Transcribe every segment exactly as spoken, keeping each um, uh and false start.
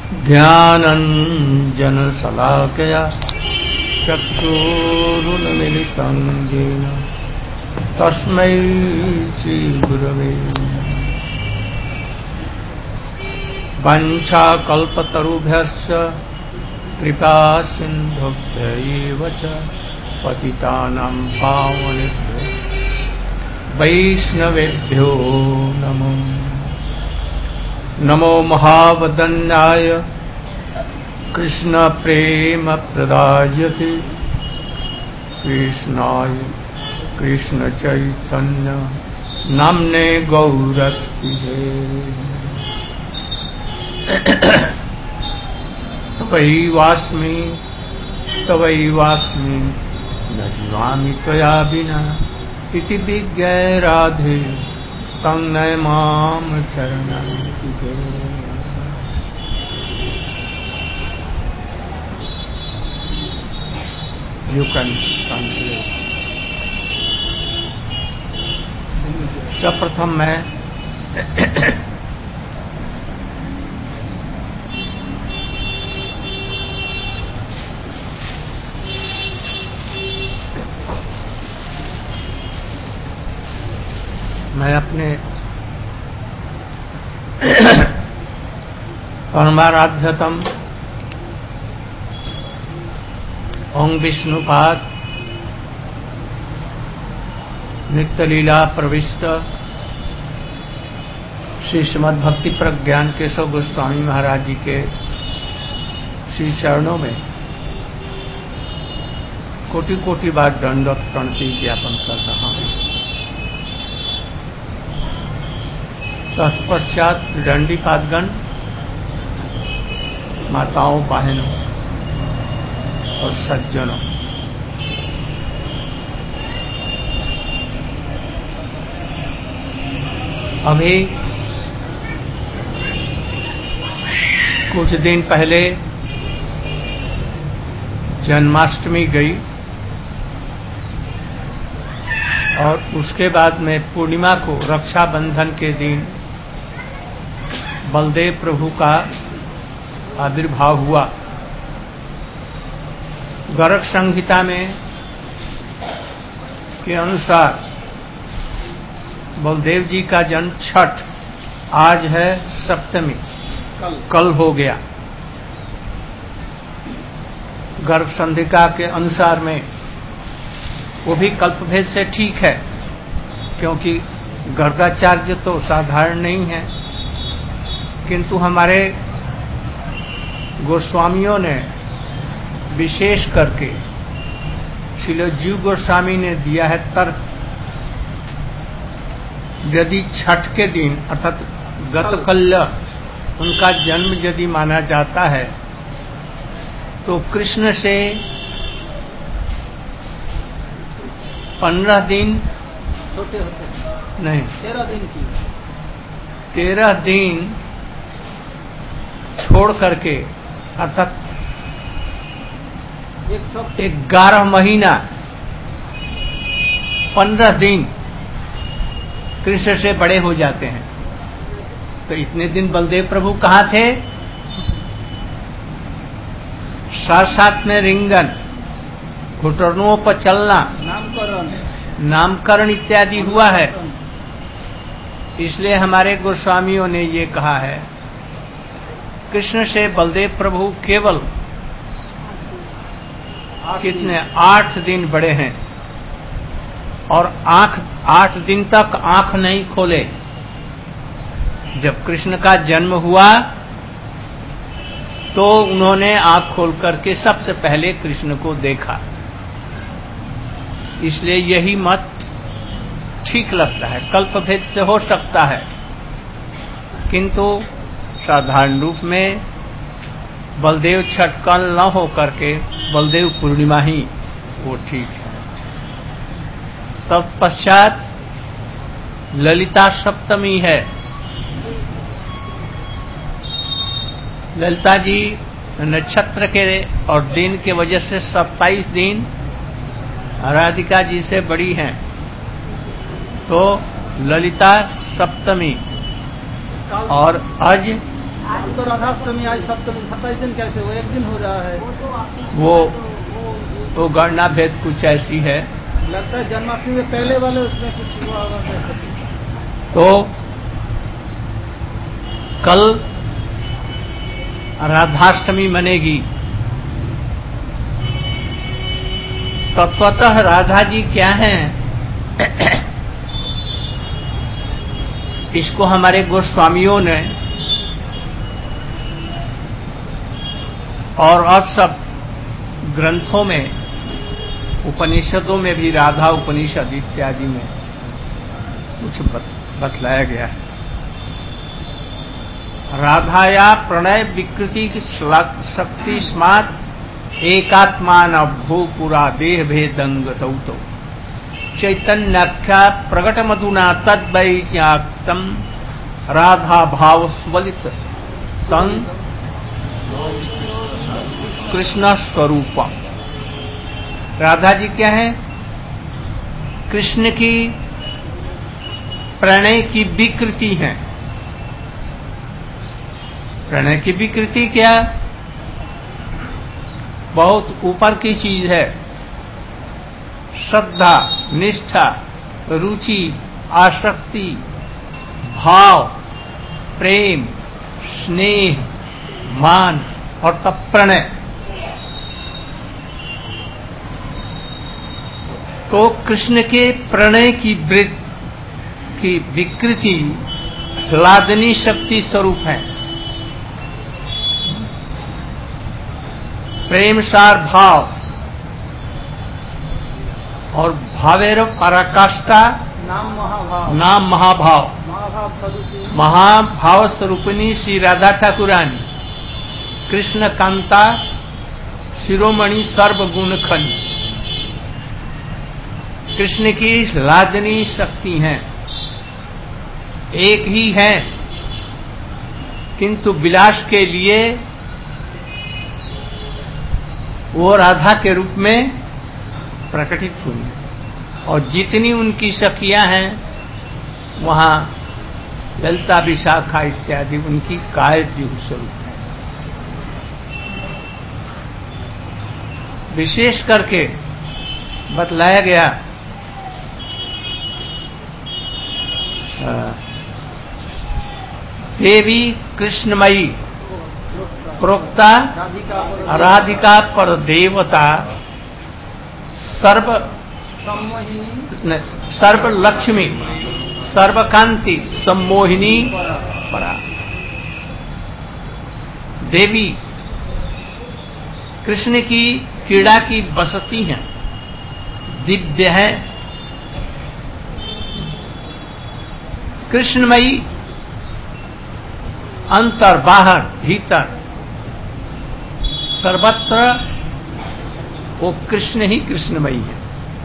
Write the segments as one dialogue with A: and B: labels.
A: ज्ञानञ्जन शलाकया चक्षुरुन्मिलितं येन तस्मै श्रीगुरवे वाञ्छाकल्पतरुभ्यश्च कृपा सिन्धुभ्यैव च पतितानां पावनेभ्यो वैष्णवेभ्यो नमो नमो महावदन्याय कृष्ण प्रेम प्रदायते कृष्णाय कृष्ण चैतन्य नाम्ने गौरतिहे तवैवास्मि तवैवास्मि न जीवामि त्वया विना इति विज्ञाय राधे तं नय माम शरणं गे। You can translate. सर्वप्रथम मैं मैं अपने परमाराध्यतम ओं विष्णुपाद नित्य लीला प्रविष्ट श्री श्रीमद् भक्ति प्रज्ञान केशव गोस्वामी महाराज जी के श्री चरणों में कोटि कोटि बार दंडवत प्रणति ज्ञापन कर रहा हूं। तत्पश्चात दंडी पादगण, माताओं बहनों और सज्जनों, अभी कुछ दिन पहले जन्माष्टमी गई और उसके बाद में पूर्णिमा को रक्षाबंधन के दिन बलदेव प्रभु का आविर्भाव हुआ। गर्ग संहिता में के अनुसार बलदेव जी का जन्म छठ, आज है सप्तमी, कल, कल हो गया। गर्ग संहिता के अनुसार में वो भी कल्पभेद से ठीक है, क्योंकि गर्गाचार्य तो साधारण नहीं है, किंतु हमारे गोस्वामियों ने विशेष करके श्रील जीव गोस्वामी ने दिया है तर्क। यदि छठ के दिन अर्थात गतकल्य उनका जन्म यदि माना जाता है तो कृष्ण से पंद्रह दिन
B: छोटे होते हैं,
A: नहीं
B: तेरह दिन की
A: तेरह दिन छोड़ करके अर्थात
B: एक सौ
A: ग्यारह महीना पंद्रह दिन कृष्ण से बड़े हो जाते हैं। तो इतने दिन बलदेव प्रभु कहाँ थे? साथ साथ में रिंगन, घुटनों पर चलना,
B: नामकरण
A: नामकरण इत्यादि हुआ है। इसलिए हमारे गोस्वामियों ने ये कहा है, कृष्ण से बलदेव प्रभु केवल कितने आठ दिन बड़े हैं और आंख आठ दिन तक आंख नहीं खोले। जब कृष्ण का जन्म हुआ तो उन्होंने आंख खोल करके सबसे पहले कृष्ण को देखा। इसलिए यही मत ठीक लगता है। कल्पभेद से हो सकता है, किंतु साधारण रूप में बलदेव छठ कल न हो करके बलदेव पूर्णिमा ही वो ठीक है। तत्पश्चात ललिता सप्तमी है। ललिता जी नक्षत्र के और दिन के वजह से सत्ताईस दिन राधिका जी से बड़ी हैं, तो ललिता सप्तमी और आज
B: अब तो राधाष्टमी आज सप्तमी सत्ताईस दिन कैसे हो, एक दिन हो रहा है।
A: वो वो गणना भेद कुछ ऐसी है,
B: लगता है जन्माष्टमी के पहले वाले उसमें कुछ हुआ होगा।
A: तो कल राधाष्टमी मनेगी। तत्वतः राधा जी क्या हैं, इसको हमारे गोस्वामियों ने और अब सब ग्रंथों में, उपनिषदों में भी, राधा उपनिषद इत्यादि में कुछ बतलाया गया है। राधाया प्रणय विकृति शक्ति स्मात् एकात्मान भूपुरा देह भेदंगतौ चैतन्याख्या प्रकट मधुना तद्वैज्ञाक्तम राधा भाव स्वलित तं कृष्ण स्वरूपम। राधा जी क्या है, कृष्ण की प्रणय की विकृति है। प्रणय की विकृति क्या, बहुत ऊपर की चीज है। श्रद्धा, निष्ठा, रुचि, आसक्ति, भाव, प्रेम, स्नेह, मान और तब प्रणय। तो कृष्ण के प्रणय की वृत्ति की विकृति ह्लादनी शक्ति स्वरूप है। प्रेम सार भाव और भावेर पराकाष्ठा
B: नाम महाभाव,
A: नाम महाभाव,
B: महाभाव स्वरूपिणी,
A: महाभाव स्वरूपिणी श्री राधा ठाकुरानी कृष्ण कांता शिरोमणि सर्वगुण खनी कृष्ण की लादनी शक्ति हैं। एक ही है, किंतु विलास के लिए वो राधा के रूप में प्रकटित हुई, और जितनी उनकी सखियां हैं वहां ललिता विशाखा इत्यादि उनकी कायद्युग स्वरूप है। विशेष करके बतलाया गया देवी कृष्णमयी प्रोक्ता राधिका पर देवता सर्व
B: सम्मोहिनी,
A: सर्व लक्ष्मी सर्वकांति सम्मोहिनी परा। देवी कृष्ण की क्रीड़ा की बसती हैं, दिव्य है, कृष्णमयी, अंतर बाहर भीतर सर्वत्र वो कृष्ण ही कृष्णमयी है।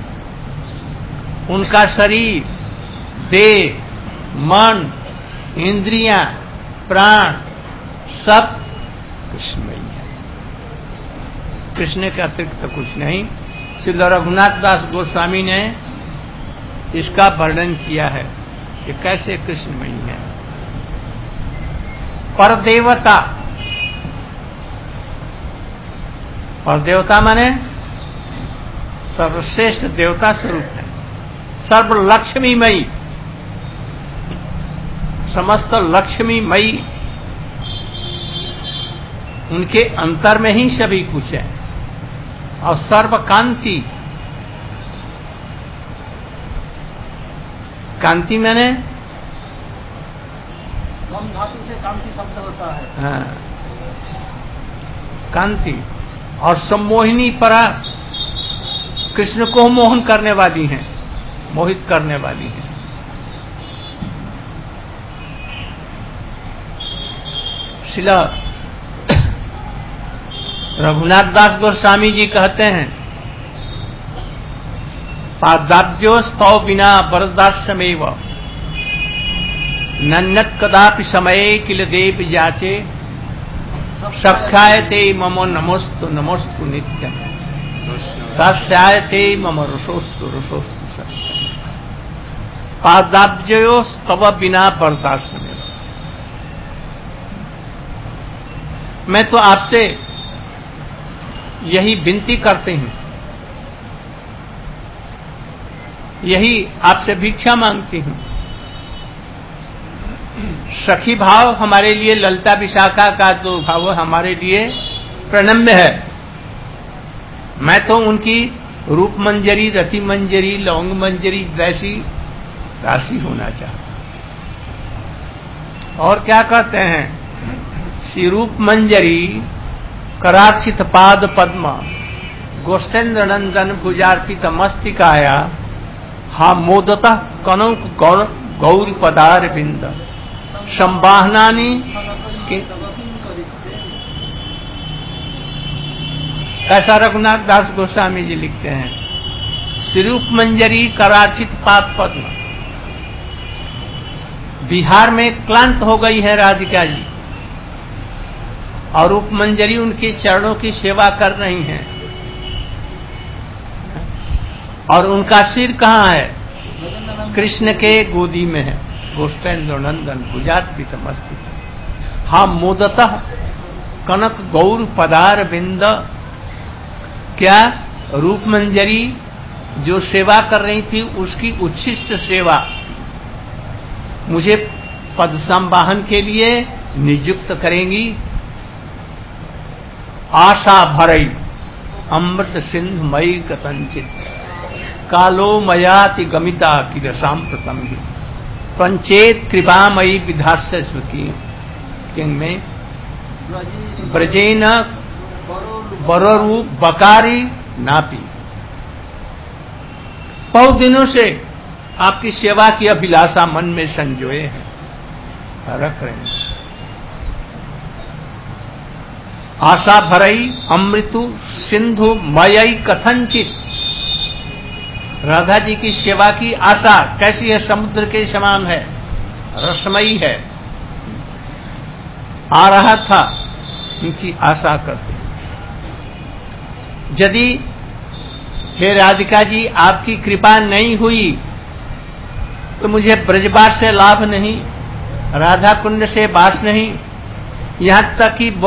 A: उनका शरीर, देह, मन, इंद्रियां, प्राण सब कृष्णमयी है। कृष्ण के अतिरिक्त तो कुछ नहीं। श्री रघुनाथ दास गोस्वामी ने इसका वर्णन किया है कि कैसे कृष्णमयी है। परदेवता, परदेवता माने सर्वश्रेष्ठ देवता स्वरूप है। सर्व लक्ष्मीमयी, समस्त लक्ष्मीमयी, उनके अंतर में ही सभी कुछ है। और सर्वकांति, कांति मैंने
B: कम धातु से कांति शब्द होता है।
A: हाँ, कांति। और सम्मोहिनी परा, कृष्ण को मोहन करने वाली हैं, मोहित करने वाली हैं। शिला रघुनाथ दास गोस्वामी जी कहते हैं, पादाब्जो स्तव बिना वरदास्यमेव नन्नत कदापि समये किल देव जाचे सख्यायते मम नमोस्तु नमोस्तु नित्यम तस्यायते मम रसोस्तु रसोस्तु सत्यम। पादाब्जयो स्तव बिना वरदास्यमेव, मैं तो आपसे यही विनती करती हूं, यही आपसे भिक्षा मांगती हूं। सखी भाव हमारे लिए, ललिता विशाखा का जो भाव हमारे लिए प्रणम्य है। मैं तो उनकी रूप मंजरी, रति मंजरी, लौंग मंजरी जैसी राशि होना चाहता। और क्या कहते हैं, श्रीरूप मंजरी करार्चित पाद पद्म गोष्ठेन्द्र नंदन भुजार्पित मस्तिकाया हा मोदतः कनक गौरी पदार बिंद संवाहनानी। ऐसा रघुनाथ दास गोस्वामी जी लिखते हैं, श्रीरूप मंजरी करार्चित पाद पद्म। बिहार में क्लांत हो गई है राधिका जी, और रूप मंजरी उनके चरणों की सेवा कर रही हैं, और उनका सिर कहां है, कृष्ण के गोदी में है। गोष्ठेन्द्र नंदन भुजार्पित मस्तिका हा मोदतः कनक गौर पदार बिंद। क्या रूप मंजरी जो सेवा कर रही थी उसकी उच्छिष्ट सेवा मुझे पद संवाहन के लिए नियुक्त करेंगी। आशा भरई अमृत सिंधु मई कथंचित कालो मयाति गमिता की सांप्रतम ही पंचेत कृपामयी विधास्य किंग में ब्रजेन बरूप बकारी नापी। बहुत दिनों से आपकी सेवा की अभिलाषा मन में संजोए हैं, रख रहे हैं। आशा भरई अमृतु सिंधु मयई कथनचित। राधा जी की सेवा की आशा कैसी है, समुद्र के समान है, रसमयी है। आ रहा था उनकी आशा करते। यदि हे राधिका जी आपकी कृपा नहीं हुई तो मुझे ब्रजवास से लाभ नहीं, राधा कुंड से वास नहीं, यहां तक कि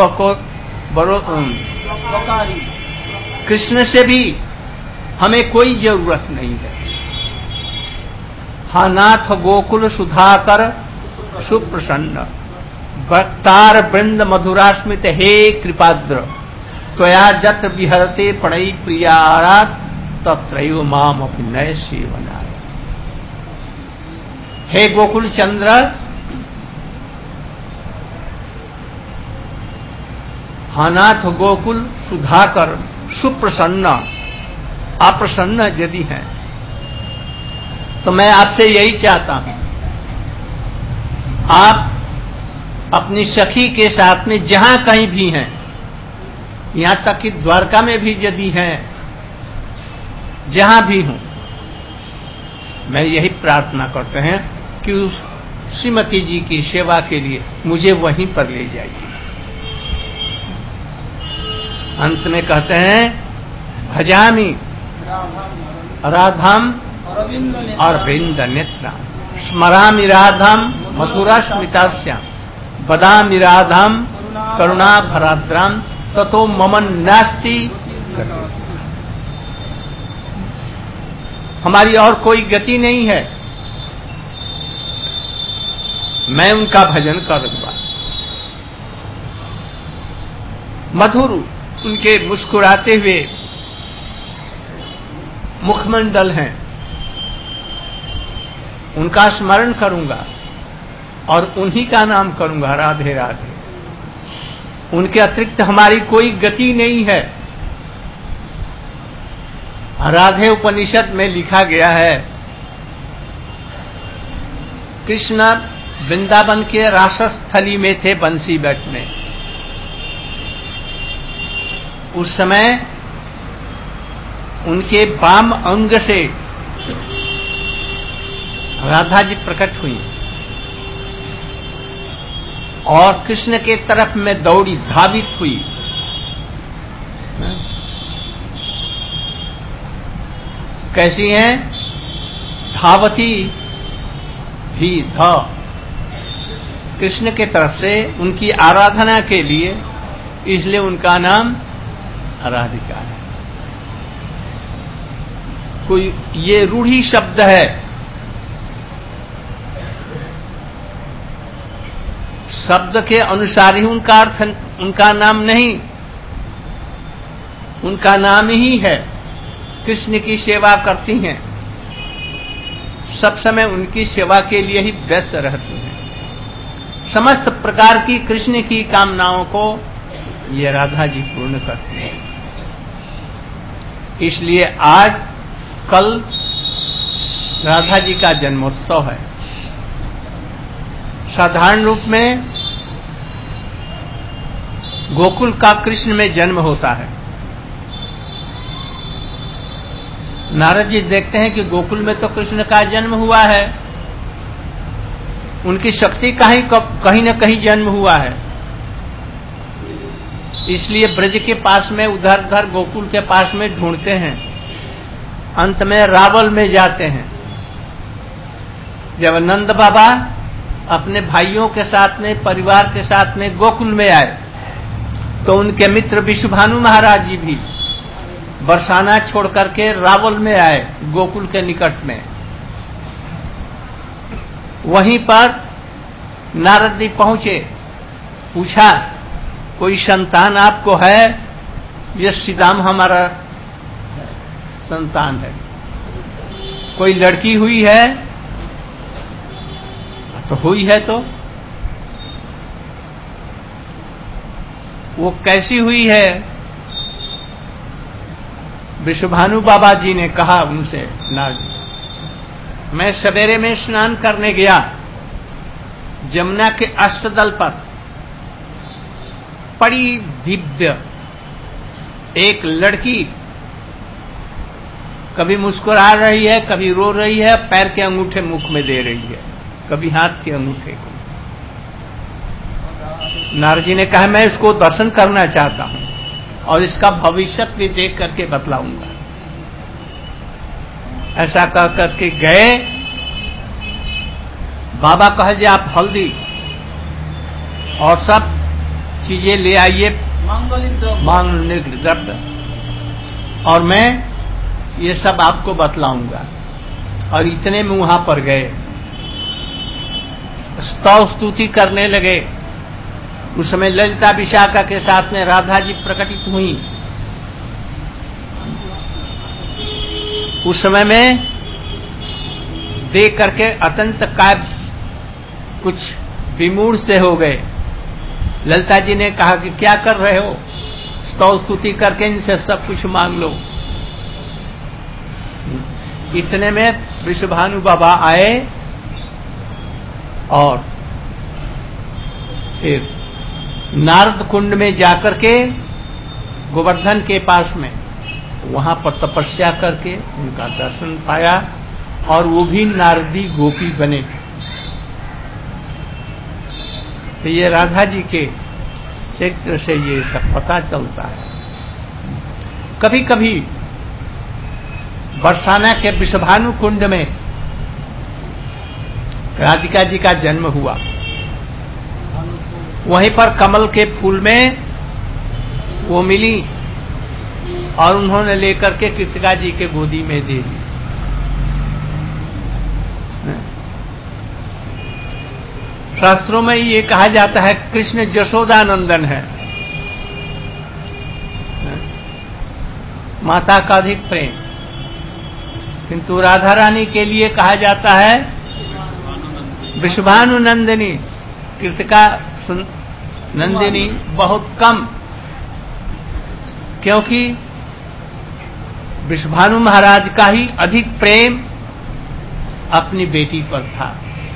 A: कृष्ण से भी हमें कोई जरूरत नहीं है। हा नाथ गोकुल सुधाकर सुप्रसन्न भक्तार वृंद मधुरास्मित हे कृपाद्र त्वया जत्र विहरते प्रणयी प्रियारात तत्रैव माम अभिनय सेवनाय। हे गोकुल चंद्र, हानाथ गोकुल सुधाकर सुप्रसन्न, अप्रसन्न यदि हैं तो मैं आपसे यही चाहता हूं, आप अपनी सखी के साथ में जहां कहीं भी हैं, यहां तक कि द्वारका में भी यदि हैं, जहां भी हूं, मैं यही प्रार्थना करते हैं कि उस श्रीमती जी की सेवा के लिए मुझे वहीं पर ले जाइए। अंत में कहते हैं भजामी राधाम अरविंद नेत्राम स्मरामि राधाम मथुरा स्मितास्याम बदामि राधाम करुणा भराद्राम ततो ममन नास्ति। हमारी और कोई गति नहीं है, मैं उनका भजन करूंगा। मधुर उनके मुस्कुराते हुए मुखमंडल हैं, उनका स्मरण करूंगा और उन्हीं का नाम करूंगा, राधे राधे। उनके अतिरिक्त हमारी कोई गति नहीं है। राधे उपनिषद में लिखा गया है, कृष्ण वृंदावन के रासस्थली में थे बंसी बैठ में। उस समय उनके वाम अंग से राधा जी प्रकट हुई और कृष्ण के तरफ में दौड़ी, धावित हुई। कैसी हैं? धावती भी ध कृष्ण के तरफ से उनकी आराधना के लिए इसलिए उनका नाम राधिका है। कोई ये रूढ़ी शब्द है, शब्द के अनुसार ही उनका अर्थ, उनका नाम नहीं, उनका नाम ही है। कृष्ण की सेवा करती हैं, सब समय उनकी सेवा के लिए ही व्यस्त रहती हैं। समस्त प्रकार की कृष्ण की कामनाओं को ये राधा जी पूर्ण करती हैं। इसलिए आज कल राधा जी का जन्मोत्सव है। साधारण रूप में गोकुल का कृष्ण में जन्म होता है। नारद जी देखते हैं कि गोकुल में तो कृष्ण का जन्म हुआ है, उनकी शक्ति का ही कहीं न कहीं जन्म हुआ है। इसलिए ब्रज के पास में उधर उधर गोकुल के पास में ढूंढते हैं, अंत में रावल में जाते हैं। जब नंद बाबा अपने भाइयों के साथ में, परिवार के साथ में गोकुल में आए, तो उनके मित्र विश्वभानु महाराज जी भी बरसाना छोड़ करके रावल में आए, गोकुल के निकट में। वहीं पर नारद जी पहुंचे, पूछा कोई संतान आपको है? ये श्रीराम हमारा संतान है। कोई लड़की हुई है? तो हुई है। तो वो कैसी हुई है? विश्वभानु बाबा जी ने कहा उनसे, नारद, मैं सवेरे में स्नान करने गया, जमुना के अष्टदल पर बड़ी दिव्य एक लड़की कभी मुस्कुरा रही है, कभी रो रही है, पैर के अंगूठे मुख में दे रही है, कभी हाथ के अंगूठे को। नारद जी ने कहा मैं इसको दर्शन करना चाहता हूं और इसका भविष्य भी देख करके बतलाऊंगा। ऐसा कह करके गए। बाबा कहे जी आप हल्दी और सब चीजें ले आइए, मांगलिक द्रव्य, और मैं ये सब आपको बतलाऊंगा। और इतने में वहां पर गए, स्तव स्तुति करने लगे। उस समय ललिता विशाखा के साथ में राधा जी प्रकटित हुई। उस समय में देख करके अत्यंत काय कुछ विमूढ़ से हो गए। ललिता जी ने कहा कि क्या कर रहे हो? स्तव स्तुति करके इनसे सब कुछ मांग लो। इतने में विश्वभानु बाबा आए और फिर नारद कुंड में जाकर के गोवर्धन के पास में वहां पर तपस्या करके उनका दर्शन पाया, और वो भी नारदी गोपी बने थे। तो ये राधा जी के चरित्र से ये सब पता चलता है। कभी कभी बरसाना के विश्वभानु कुंड में राधिका जी का जन्म हुआ। वहीं पर कमल के फूल में वो मिली और उन्होंने लेकर के कृतिका जी के गोदी में दे दी। शास्त्रों में ये कहा जाता है कृष्ण यशोदानंदन है, माता का अधिक प्रेम, किंतु राधा रानी के लिए कहा जाता है विश्वभानु नंदिनी, कृतिका नंदिनी बहुत कम, क्योंकि विश्वभानु महाराज का ही अधिक प्रेम अपनी बेटी पर था।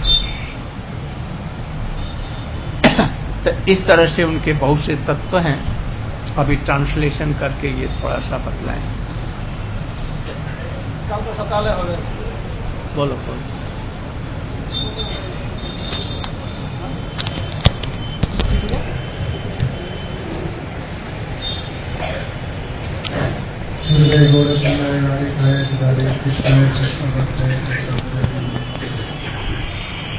A: तो इस तरह से उनके बहुत से तत्व हैं। अभी ट्रांसलेशन करके ये थोड़ा सा बतलाएं।
B: कल तो सकाले हो गए।
A: बोलो बोलो।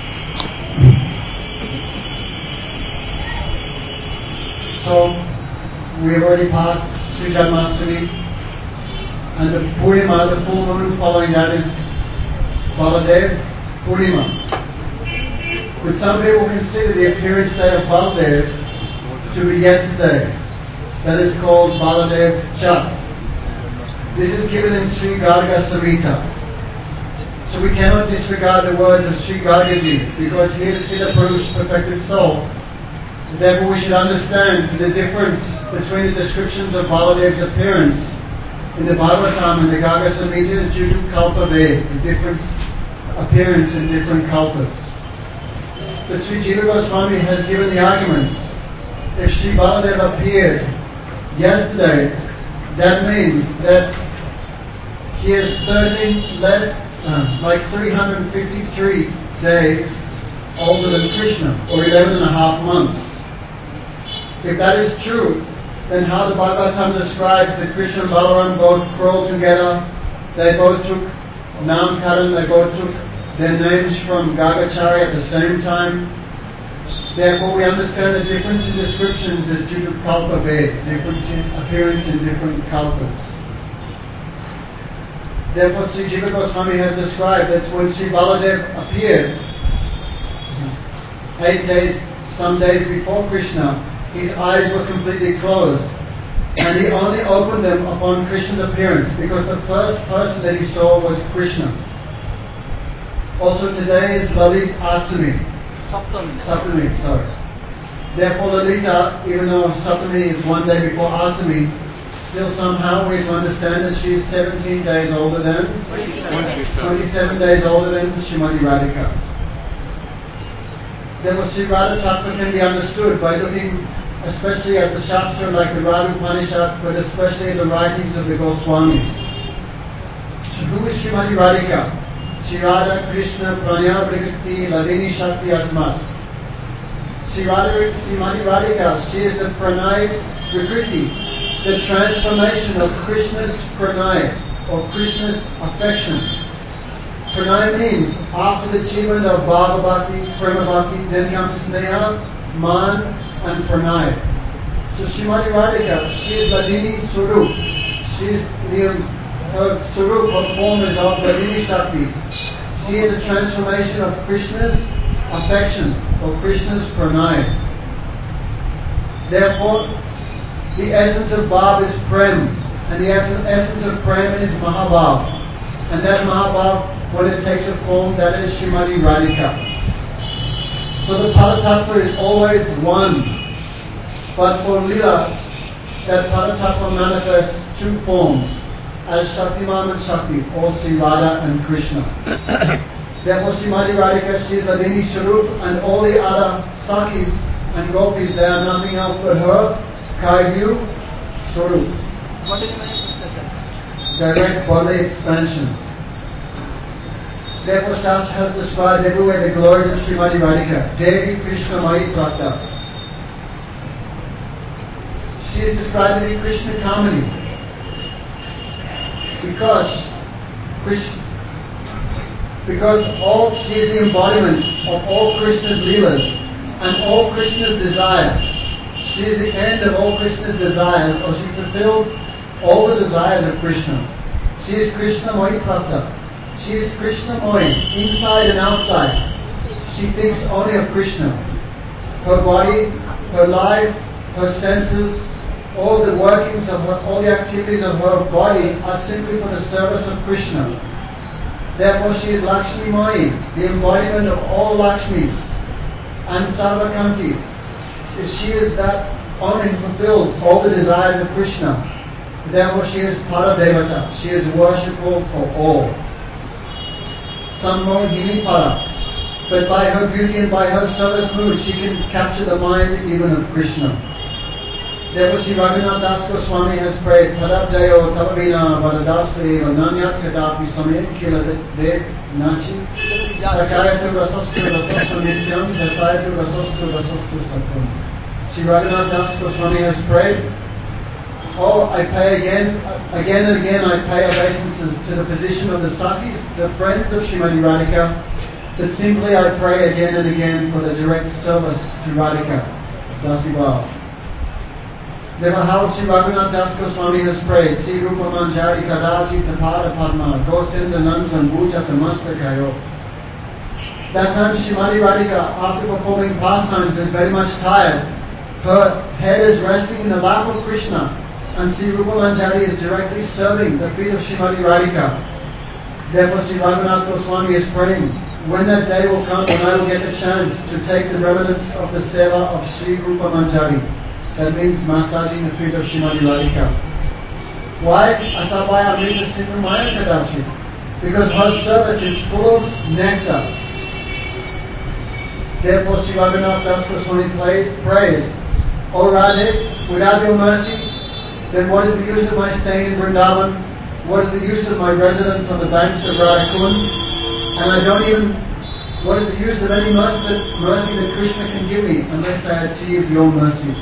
C: So, we have already passed Sri Janmashtami, and the Purnima, the full moon following that, is Baladev Purnima. But some people consider the appearance day of Baladev to be yesterday. That is called Baladev Chat. This is given in Sri Garga Samhita. So we cannot disregard the words of Sri Gargaji, because he is Siddha Purush, perfected soul. Therefore we should understand the difference between the descriptions of Baladev's appearance in the Bhagavatam and the Garga Samhita is due to Kalpa Ved, the different appearance in different Kalpas. But Sri Jiva Goswami has given the arguments. If Sri Baladev appeared yesterday, that means that he is thirteen less, uh, like three hundred fifty-three days older than Krishna, or eleven and a half months. If that is true, then how the Bhagavatam describes that Krishna and Balaram both crawled together, they both took Namkaran, they both took their names from Gargacharya at the same time. Therefore we understand the difference in descriptions is due to Kalpa Ved, difference in appearance in different Kalpas. Therefore Sri Jiva Goswami has described that when Sri Baladev appeared, eight days, some days before Krishna, his eyes were completely closed, and he only opened them upon Krishna's appearance, because the first person that he saw was Krishna. Also today is Lalit Astami.
B: Saptami.
C: Saptami, sorry. Therefore Lalita, even though Saptami is one day before Astami, still somehow we have to understand that she is seventeen days older than, twenty-seven days older than Srimati Radhika. Therefore Sri Radha Tattva can be understood by looking especially at the Shastra like the Radha Upanishad, but especially at the writings of the Goswamis. So who is Srimati Radhika? Sri Radha Krishna Pranya Prakriti Ladini Shakti Asmat. Sri Radha, Srimati Radhika, she is the Pranay Prakriti, the transformation of Krishna's Pranay, or Krishna's affection. Pranay means after the achievement of Bhava Bhakti, Prema Bhakti, then comes Sneha, Man, and Pranay. So Srimati Radhika, she is Ladini Swarup. She is the her Swarup, her form is of Ladini Shakti. She is a transformation of Krishna's affection, or Krishna's Pranay. Therefore, the essence of Bhav is Prem, and the essence of Prem is Mahabhav. And that Mahabhav, when it takes a form, that is Srimati Radhika. So the Padatattva is always one. But for Lila, that Padatattva manifests two forms, as Shaktiman and Shakti, or Sri Radha and Krishna. Therefore Srimati Radhika, she is Ladini Swarup, and all the other Sakis and Gopis, they are nothing else but her Kaivu Swarup.
B: What is the manifestation?
C: Direct bodily expansions. Therefore Shastra has described everywhere the glories of Srimati Radhika. Devi Krishna Mai Prata. She is described to be Krishna Kamini, because Krishna, because all she is the embodiment of all Krishna's leelas and all Krishna's desires. She is the end of all Krishna's desires, or she fulfills all the desires of Krishna. She is Krishna Moi Prapta. She is Krishna Moi, inside and outside. She thinks only of Krishna. Her body, her life, her senses, all the workings of her, all the activities of her body are simply for the service of Krishna. Therefore she is Lakshmi Mai, the embodiment of all Lakshmis, and Sarvakanti. She is that only fulfills all the desires of Krishna. Therefore she is Paradevata. She is worshipful for all. Some more Hini Para. But by her beauty and by her service mood, she can capture the mind even of Krishna. Therefore Sri Raghunath Das Goswami has prayed, Padabjayo Tabavina Vadadasri Vananyat Kadapi Samet Kila Dev Nachi Sakayatu Rasastu Rasastu Nityam Dasayatu Rasastu Rasastu Satum. Sri Raghunath Das Goswami has prayed, oh, I pay again, again and again I pay obeisances to the position of the Sakis, the friends of Srimati Radhika, but simply I pray again and again for the direct service to Radhika, Dasi Bhav. Therefore, how Sri Raghunath Das Goswami has prayed, Sri Rupa Manjari Kadati Tapada Padma, Gostinda Nanjan Bhuja Tamastakayo. That time Srimati Radhika, after performing pastimes, is very much tired. Her head is resting in the lap of Krishna, and Sri Rupa Manjari is directly serving the feet of Srimati Radhika. Therefore, Sri Raghunath Goswami is praying, when that day will come when I will get the chance to take the remnants of the seva of Sri Rupa Manjari. That means massaging the feet of Srimati Radhika. Why? Asabaya Amrita Sindhu Maya Kadachi. Because her service is full of nectar. Therefore, Sri Raghunath Das Goswami prays, O Radhe, without your mercy, then what is the use of my staying in Vrindavan? What is the use of my residence on the banks of Radhakund? And I don't even, what is the use of any mercy that, mercy that Krishna can give me unless I achieve your mercy?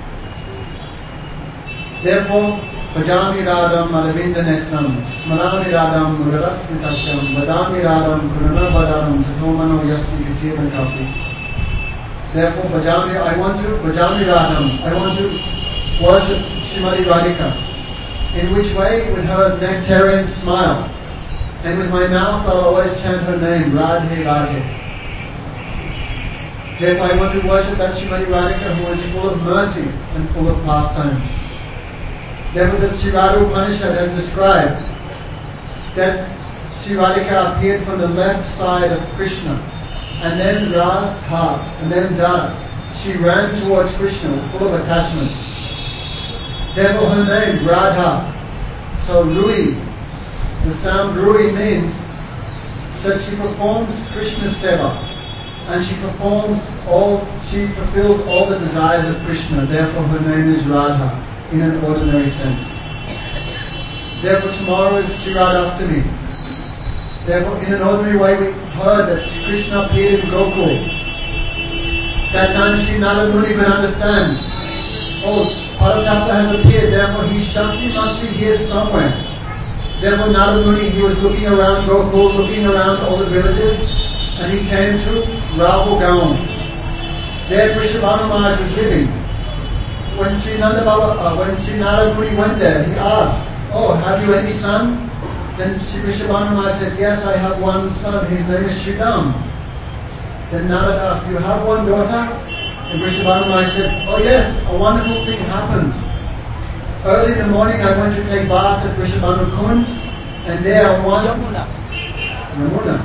C: Therefore, Bhajami Radham Aravinda Netram, Smarami Radham Murarasmitasyam, Vadami Radham Kurana Vadaram, Tatomano Yasti Kativan Kapi. Therefore, Bhajami, I want to, Bhajami Radham, I want to worship Srimati Radhika. In which way? With her nectarian smile. And with my mouth, I'll always chant her name, Radhe Radhe. Therefore, I want to worship that Srimati Radhika who is full of mercy and full of pastimes. Therefore, the Sri Radha Upanishad has described that Sri Radhika appeared from the left side of Krishna, and then Radha, and then Dada. She ran towards Krishna full of attachment. Therefore, her name, Radha. So, Rui, the sound Rui means that she performs Krishna's seva, and she performs all, she fulfills all the desires of Krishna. Therefore, her name is Radha, in an ordinary sense. Therefore, tomorrow is Sri Radhastami. Therefore, in an ordinary way, we heard that Sri Krishna appeared in Gokul. That time, Sri Narada Muni could understand. Oh, Paratapa has appeared, therefore his Shakti must be here somewhere. Therefore, Narada Muni, he was looking around Gokul, looking around all the villages, and he came to Rabo Gaon. There, Vrishabhanu Maharaj was living. When Sri Nanda Baba, uh, when Sri Narada Muni went there, he asked, "Oh, have you any son?" Then Sri Vrishabhanu Maharaj said, "Yes, I have one son. His name is Sridham." Then Narada asked, "You have one daughter?" And Vrishabhanu Maharaj said, "Oh yes, a wonderful thing happened. Early in the morning, I went to take bath at Vrishabhanu Kund, and there one Yamuna, Yamuna,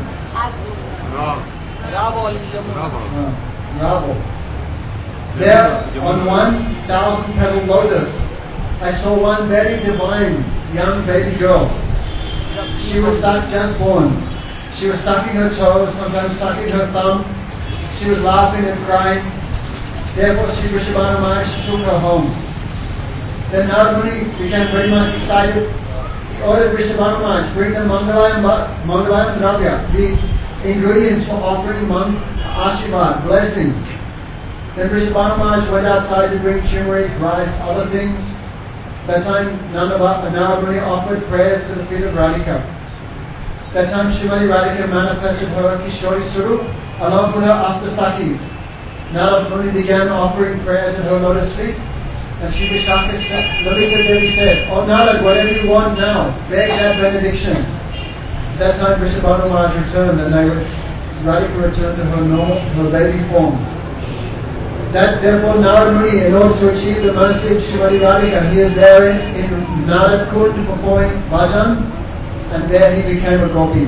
B: Rabo, Yamuna,
C: Rabo. There, on one thousand petal lotus, I saw one very divine young baby girl. She was suck, just born. She was sucking her toes, sometimes sucking her thumb. She was laughing and crying. Therefore, Sri Vrishabhanu Maharaj took her home. Then Narada Muni became very much excited. He ordered Vrishabhanu Maharaj, bring the Mangalayam, Mangalayam Dravya, the ingredients for offering monk Ashirvad, blessing. Then Vrishabhanu Maharaj went outside to bring turmeric, rice, other things. That time, Narada Muni offered prayers to the feet of Radhika. That time, Srimati Radhika manifested her Kishori Swarup along with her Astasakis. Narada Muni began offering prayers at her lotus feet, and Sri Vishaka Lalita Devi said, "Oh Narada, whatever you want now, beg that benediction." That time, Vrishabhanu Maharaj returned, and Radhika returned to her normal, her baby form. That therefore Narada Muni, in order to achieve the mercy of Srimati Radhika, he is there in, in Narad Kund performing bhajan, and there he became a gopi.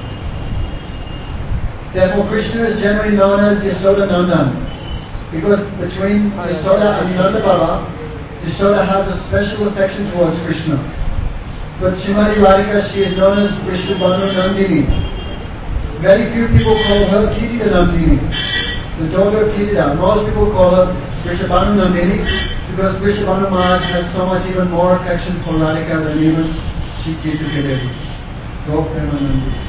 C: Therefore Krishna is generally known as Yasoda Nandan, because between Yasoda and Nanda Baba, Yasoda has a special affection towards Krishna. But Srimati Radhika, she is known as Vrishabhanu Nandini. Very few people call her Kitida Nandini, the daughter of Kitida. Most people call her Vrishabhanu Nandini because Vrishabhanu Maharaj has so much even more affection for Radhika than even Shri Kirtika Devi. Go Premanandi.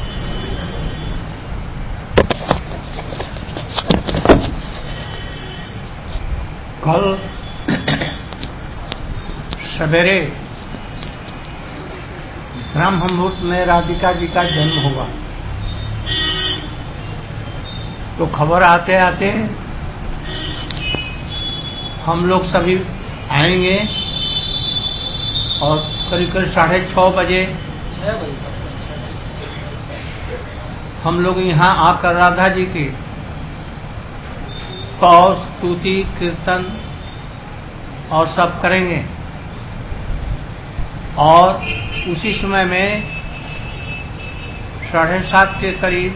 A: कल सवेरे ब्रह्म मुहूर्त में राधिका जी का जन्म हुआ, तो खबर आते आते हम लोग सभी आएंगे और करीब करीब साढ़े छः बजे
B: छह बजे सब छह बजे
A: हम लोग यहाँ आकर राधा जी की स्तव स्तुति कीर्तन और सब करेंगे। और उसी समय में साढ़े सात के करीब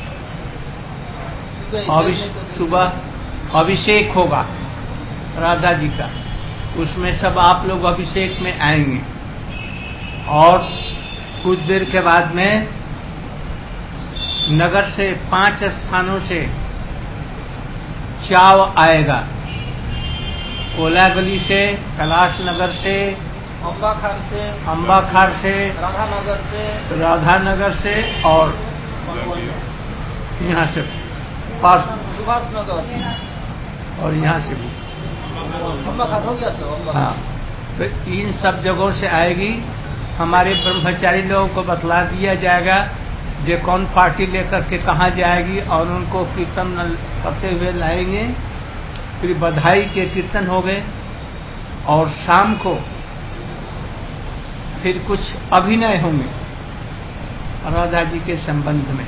A: सुबह अभिषेक होगा राधा जी का। उसमें सब आप लोग अभिषेक में आएंगे और कुछ देर के बाद में नगर से पांच स्थानों से चाव आएगा। कोलागली से, कैलाश नगर से,
B: अम्बाखार से,
A: अम्बाखार से,
B: राधानगर से,
A: राधानगर से और यहाँ से पास
B: सुभाष नगर
A: और यहाँ से भी।
B: अम्बाखार हो गया तो अम्बाखार।
A: हाँ, तो इन सब जगहों से आएगी। हमारे ब्रह्मचारी लोगों को बतला दिया जाएगा जो कौन पार्टी लेकर के कहाँ जाएगी और उनको कीर्तन करते हुए लाएंगे। फिर बधाई के कीर्तन हो गए और शाम को फिर कुछ अभिनय होंगे राधा जी के संबंध में।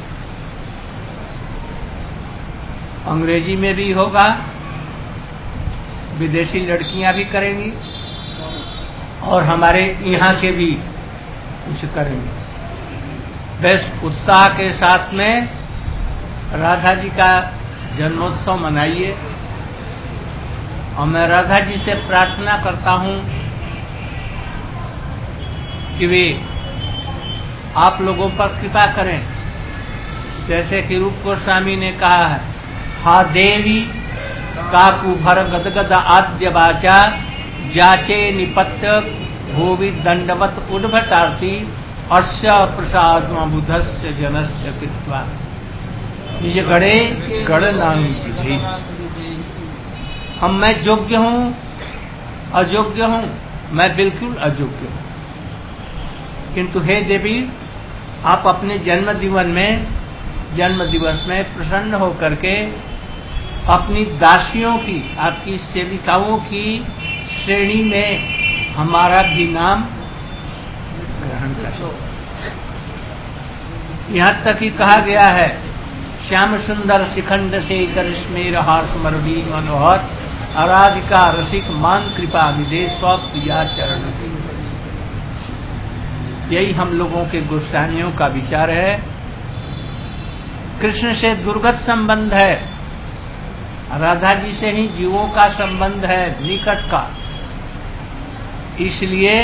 A: अंग्रेजी में भी होगा, विदेशी लड़कियां भी करेंगी और हमारे यहाँ के भी कुछ करेंगे। बेस उत्साह के साथ में राधा जी का जन्मोत्सव मनाइए। और मैं राधा जी से प्रार्थना करता हूं कि वे आप लोगों पर कृपा करें। जैसे कि रूप गोस्वामी ने कहा है, हा देवी काकु भर गदगद आद्य वाचा जाचे निपत्य भूवि दंडवत उद्भटार्ती अस्य प्रसाद बुधस्य जनस्य कृत्वा निज गणे गणनांग विधि। हम मैं योग्य हूं, अयोग्य हूं, मैं बिल्कुल अयोग्य हूं, किंतु हे देवी आप अपने जन्म दिवस में जन्म दिवस में प्रसन्न होकर के अपनी दासियों की, आपकी सेविकाओं की श्रेणी में हमारा भी नाम ग्रहण करें। यहाँ तक ही कहा गया है, श्याम सुंदर शिखंड से करिश्मेर हार्क मरुदी मनोहर आराधिका रसिक मान कृपा विदे स्वप्रिया चरण। यही हम लोगों के गोस्वामियों का विचार है। कृष्ण से दुर्गत संबंध है, राधा जी से ही जीवों का संबंध है, निकट का। इसलिए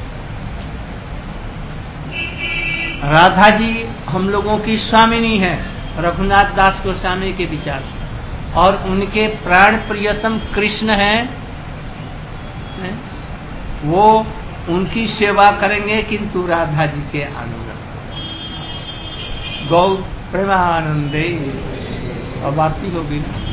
A: राधा जी हम लोगों की स्वामिनी है, रघुनाथ दास गोस्वामी के विचार से, और उनके प्राण प्रियतम कृष्ण हैं। वो उनकी सेवा करेंगे किंतु राधा जी के अनुगत। गौ प्रेमानंदे। अब आरती होगी ना।